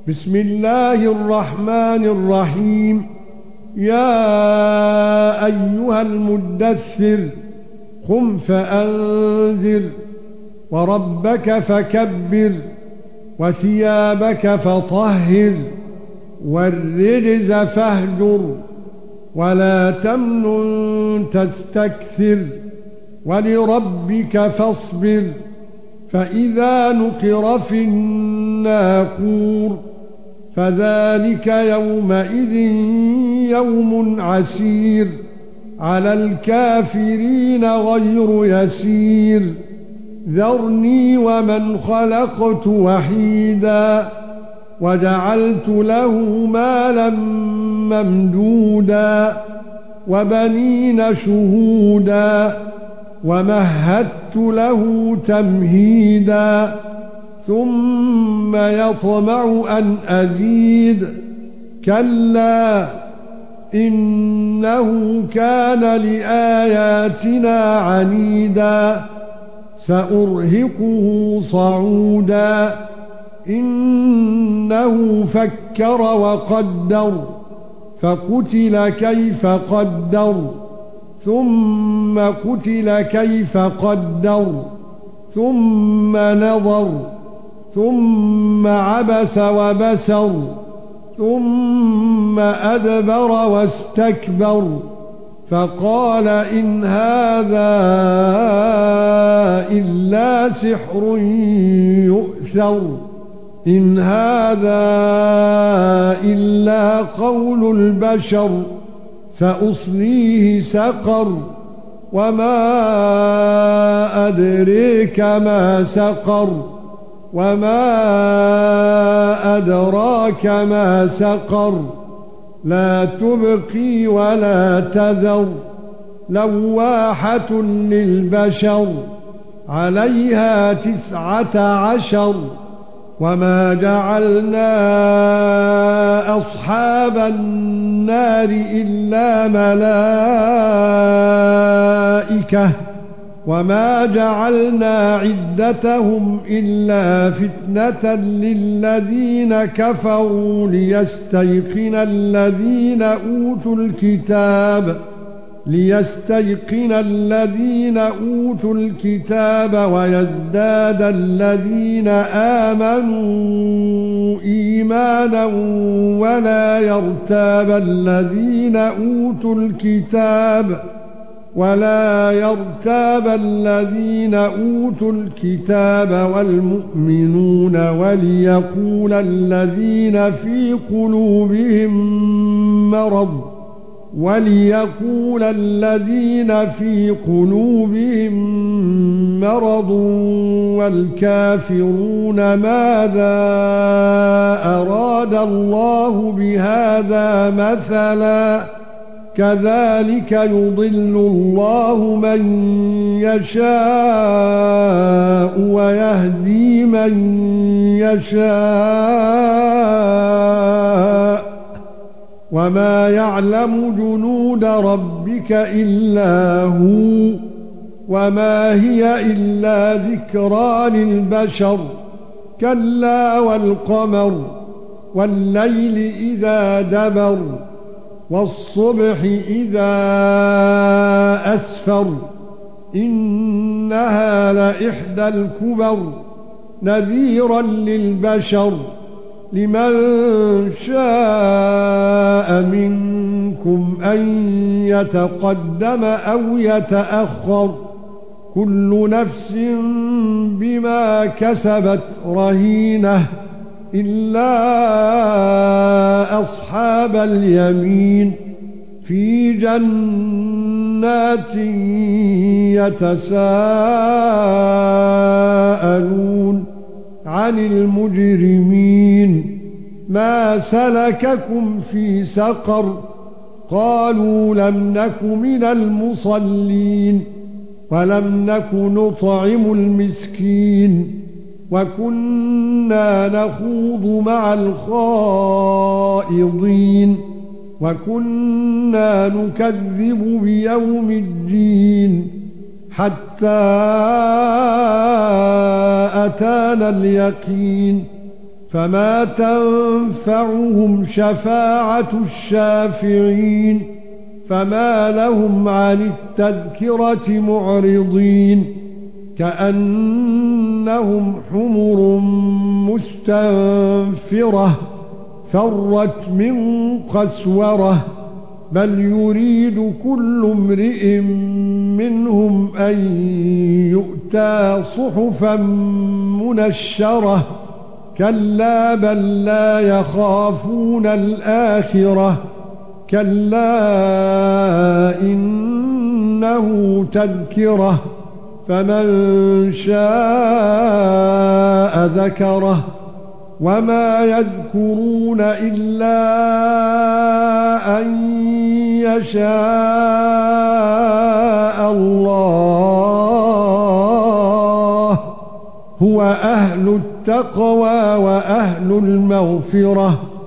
بسم الله الرحمن الرحيم. يا ايها المدثر قم فانذر وربك فكبر وثيابك فطهر والرجز فاهجر ولا تمنن تستكثر ولربك فاصبر فإذا نقر في الناقور فذلك يومئذ يوم عسير على الكافرين غير يسير ذرني ومن خلقت وحيدا وجعلت له مالا ممدودا وبنين شهودا ومهدت له تمهيدا ثم يطمع أن أزيد كلا إنه كان لآياتنا عنيدا سأرهقه صعودا إنه فكر وقدر فقتل كيف قدر ثم قتل كيف قدر ثم نظر ثم عبس وبسر ثم أدبر واستكبر فقال إن هذا إلا سحر يؤثر إن هذا إلا قول البشر سأصليه سقر وما أدريك ما سقر وما أدراك ما سقر لا تبقي ولا تذر لواحة للبشر عليها 19 وما جعلنا أصحاب النار إلا ملائكة وما جعلنا عدتهم إلا فتنة للذين كفروا ليستيقن الذين أوتوا الكتاب ويزداد الذين آمنوا إيمانا ولا يرتاب الذين أوتوا الكتاب والمؤمنون وليقول الذين في قلوبهم مرض والكافرون ماذا أراد الله بهذا مثلا كذلك يضل الله من يشاء ويهدي من يشاء وما يعلم جنود ربك إلا هو وما هي إلا ذكرى للبشر كلا والقمر والليل إذا دبر والصبح إذا أسفر إنها لإحدى الكبر نذيرا للبشر لمن شاء منكم أن يتقدم أو يتأخر كل نفس بما كسبت رهينة إلا أصحاب اليمين في جنات يتساءلون عن المجرمين ما سلككم في سقر قالوا لم نك من المصلين ولم نك نطعم المسكين وكنا نخوض مع الخائضين وكنا نكذب بيوم الدين حتى أتانا اليقين فما تنفعهم شفاعة الشافعين فما لهم عن التذكرة معرضين كأنهم حمر مستنفرة فرت من قسورة بل يريد كل امرئ منهم أن يؤتى صحفا منشرة كلا بل لا يخافون الآخرة كلا إنه تذكرة فمن شاء ذكره وما يذكرون إلا أن يشاء الله هو أهل التقوى وأهل المغفرة